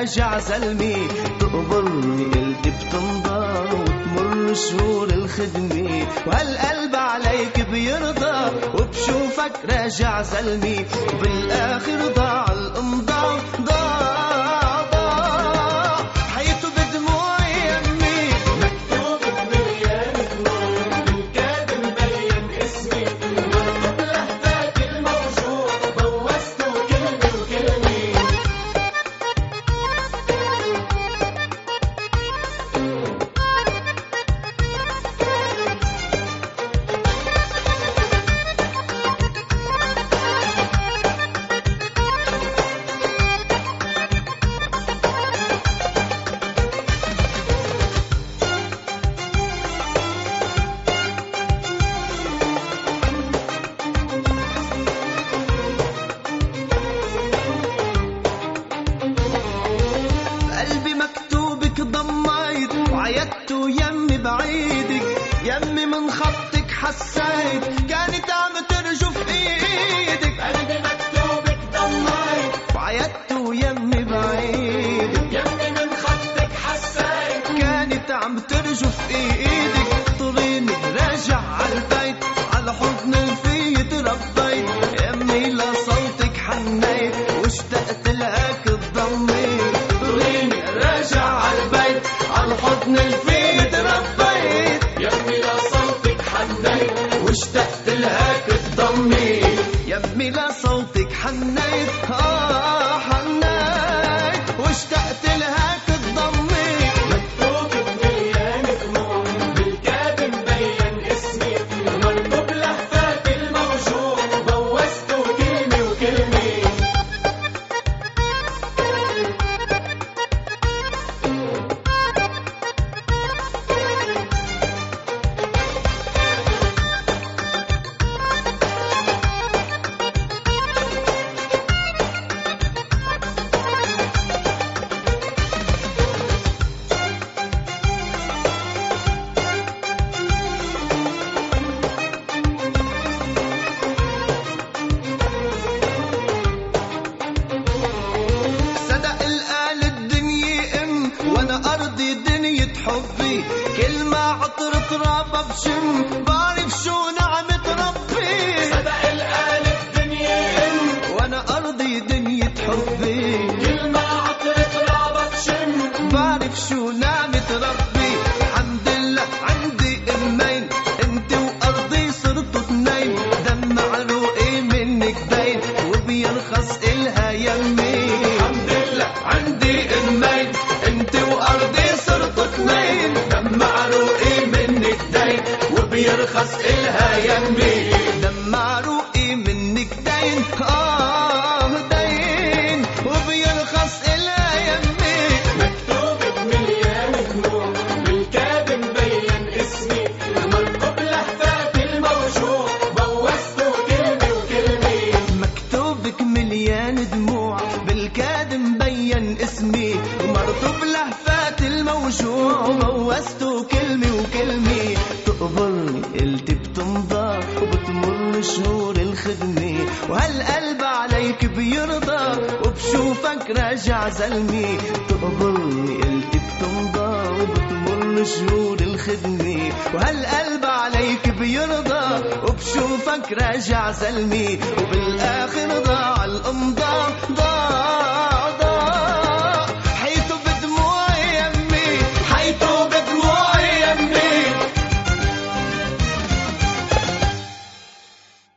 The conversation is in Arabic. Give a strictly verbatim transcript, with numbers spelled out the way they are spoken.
راجع زلمي، تقبرني قلبي بتمضى وتمر شهور الخدمة، وهالقلب عليك بيرضى وبشوفك راجع زلمي، وبالآخر ضاع الامضاء ضاع ضاع حياته بدموعي يمي. مكتوب بمليان دموع بالكاد مبين اسمي، مكتوب لهفات الموجوع بوزته كلمة وكلمة. قلبي مكتوبك ضميت وعيدته يمي بعيدك، يمي من خطك حسيت كانت عم ترجف ايدك. قلبي مكتوبك ضميت وعيدته يمي بعيدك، يمي من خطك حسيت كانت عم ترجف ايدك. طريني راجع عالبيت على حضن الفي تربيت، يمي لصوتك حنيت واشتقت لك تضميت. طريني راجع عالبيت على حضن الفي تربيت، يمي لصوتك حنيت واشتقت لك تضميت. يمي لصوتك حنيت اه حنيت واشتقت لك تضميت. مكتوب بمليان دموع بالكاد مبين اسمي، مكتوب لهفات الموجوع بوزته كلمة وكلمة. صدق القال الدنيا ام وانا ارضي دنيا حبي، كل ما عطر ترابها بشم بعرف شو نعمة ربي. صدق القال الدنيا ام وانا ارضي دنيا حبي، كل ما عطرت رابك شم بعرف شو نعمة ربي. الحمد لله عندي امين انت وارضي صرتوا اثنين، دم عروقي منك دين وبيرخص الها يمي. الحمد لله عندي امين انت وارضي صرتوا اثنين، دم عروقي منك دين وبيرخص الها يمي. دم عروقي منك دين اه دين وبيرخص الها يمي. مكتوب بمليان دموع بالكاد مبين اسمي، مكتوب لهفات الموجوع بوزته كلمة وكلمة. مكتوبك مليان دموع بالكاد مبين اسمي، ومرطوب لهفات الموجوع وبوزته كلمة وكلمة. تقبرني قلتي بتمضى وبتمر شهور الخدمة، وهالقلب عليك بيرضى وبشوفك راجع زلمي. تقبرني قلتي بتمضى وبتمر شهور الخدمة، وهالقلب عليك بيرضى وبشوفك راجع زلمي. وبال